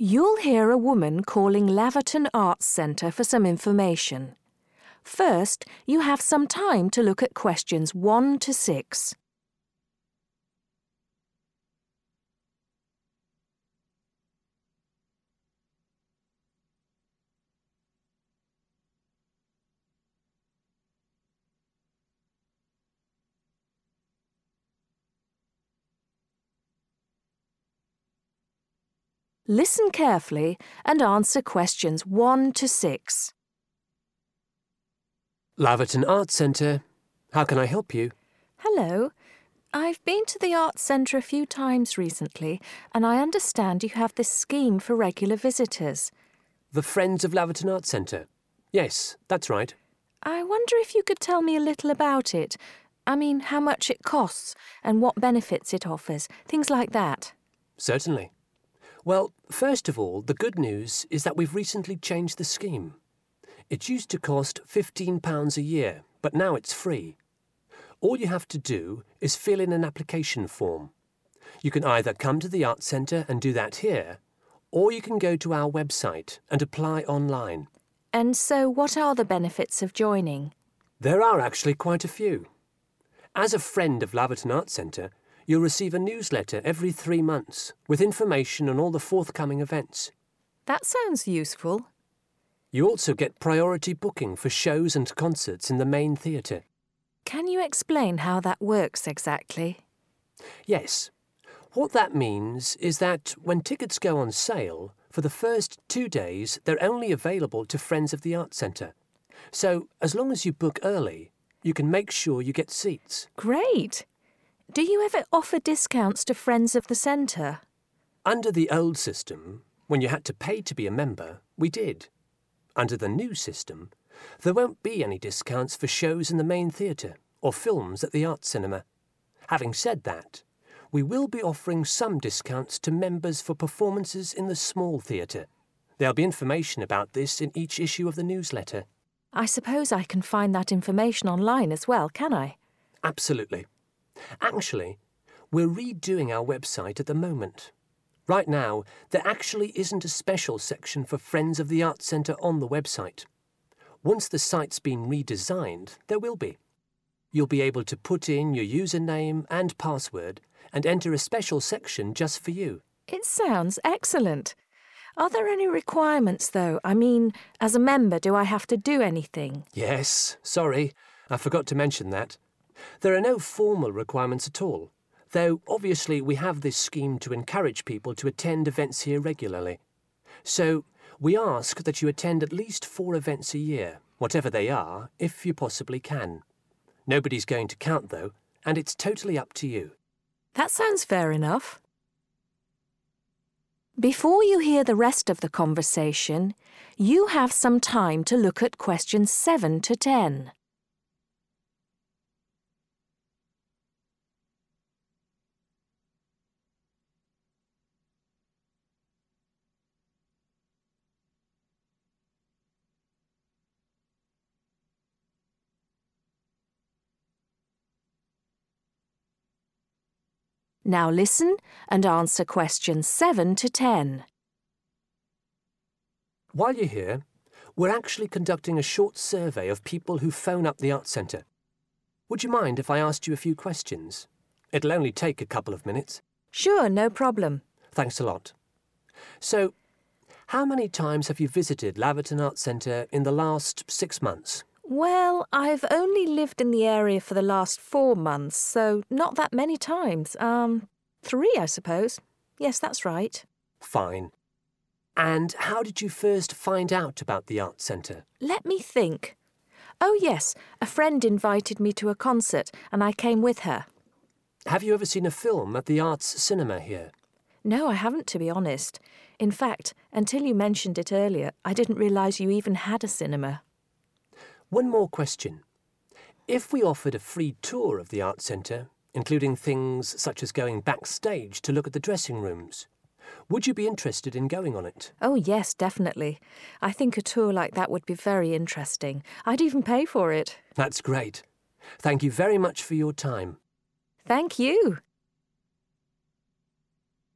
You'll hear a woman calling Laverton Arts Centre for some information. First, you have some time to look at questions 1 to 6. Listen carefully and answer questions 1 to 6. Laverton Arts Centre. How can I help you? Hello. I've been to the Arts Centre a few times recently, and I understand you have this scheme for regular visitors. The Friends of Laverton Arts Centre. Yes, that's right. I wonder if you could tell me a little about it. I mean, how much it costs and what benefits it offers, things like that. Certainly. Well, first of all, the good news is that we've recently changed the scheme. It used to cost £15 a year, but now it's free. All you have to do is fill in an application form. You can either come to the Arts Centre and do that here, or you can go to our website and apply online. And so what are the benefits of joining? There are actually quite a few. As a friend of Laverton Arts Centre, you'll receive a newsletter every 3 months with information on all the forthcoming events. That sounds useful. You also get priority booking for shows and concerts in the main theatre. Can you explain how that works exactly? Yes. What that means is that when tickets go on sale, for the first 2 days they're only available to Friends of the Arts Centre. So as long as you book early, you can make sure you get seats. Great! Do you ever offer discounts to Friends of the Centre? Under the old system, when you had to pay to be a member, we did. Under the new system, there won't be any discounts for shows in the main theatre or films at the Arts Cinema. Having said that, we will be offering some discounts to members for performances in the small theatre. There'll be information about this in each issue of the newsletter. I suppose I can find that information online as well, can I? Absolutely. Actually, we're redoing our website at the moment. Right now, there actually isn't a special section for Friends of the Arts Centre on the website. Once the site's been redesigned, there will be. You'll be able to put in your username and password and enter a special section just for you. It sounds excellent. Are there any requirements, though? I mean, as a member, do I have to do anything? Yes, sorry, I forgot to mention that. There are no formal requirements at all, though obviously we have this scheme to encourage people to attend events here regularly. So we ask that you attend at least 4 events a year, whatever they are, if you possibly can. Nobody's going to count, though, and it's totally up to you. That sounds fair enough. Before you hear the rest of the conversation, you have some time to look at questions 7 to 10. Now listen and answer questions 7 to 10. While you're here, we're actually conducting a short survey of people who phone up the Arts Centre. Would you mind if I asked you a few questions? It'll only take a couple of minutes. Sure, no problem. Thanks a lot. So, how many times have you visited Laverton Arts Centre in the last 6 months? Well, I've only lived in the area for the last 4 months, so not that many times. 3, I suppose. Yes, that's right. Fine. And how did you first find out about the Arts Centre? Let me think. Oh, yes, a friend invited me to a concert and I came with her. Have you ever seen a film at the Arts Cinema here? No, I haven't, to be honest. In fact, until you mentioned it earlier, I didn't realise you even had a cinema. One more question. If we offered a free tour of the Arts Centre, including things such as going backstage to look at the dressing rooms, would you be interested in going on it? Oh, yes, definitely. I think a tour like that would be very interesting. I'd even pay for it. That's great. Thank you very much for your time. Thank you.